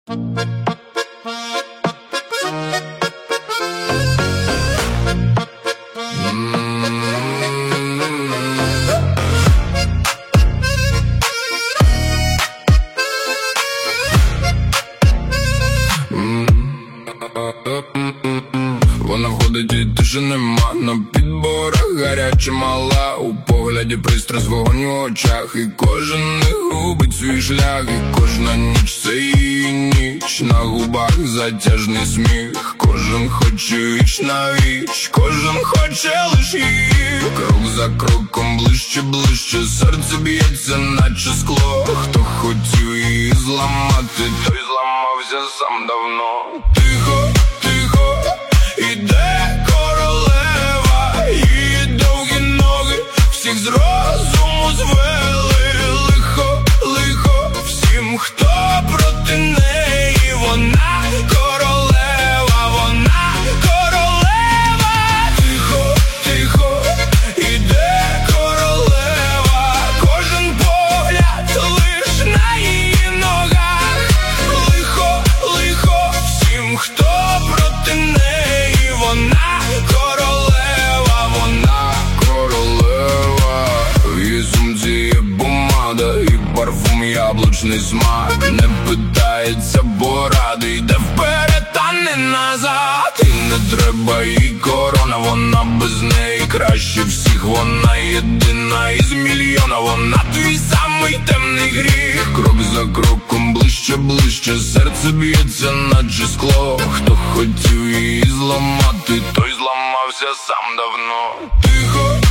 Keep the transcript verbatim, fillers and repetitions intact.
Вона входить і тиші нема, на підборах гаряча мала, у погляді пристрасть, вогонь в очах, і кожен не губить свій шлях, і кожна ніч це її ніч, на губах затяжний сміх, кожен хоче віч на віч, кожен хоче лиш її. Крок за кроком ближче, ближче, серце б'ється наче скло. Хто хотів її зламати, той зламався сам давно. Тихо, тихо, іде королева, її довгі ноги всіх з розуму звели. Лихо, лихо всім, хто проти неї, вона королева, вона королева. Тихо, тихо, іде королева, кожен погляд лиш на її ногах. Лихо, лихо всім, хто проти неї, вона королева, вона королева. В її сумці є помада і парфум яблучний смак. Не питається поради, йде вперед, а не назад. І не треба їй корона, вона без неї краще всіх. Вона єдина із мільйона, вона твій самий темний гріх. Крок за кроком ближче, ближче, серце б'ється наче скло. Хто хотів її зламати, той зламався сам давно. Тихо,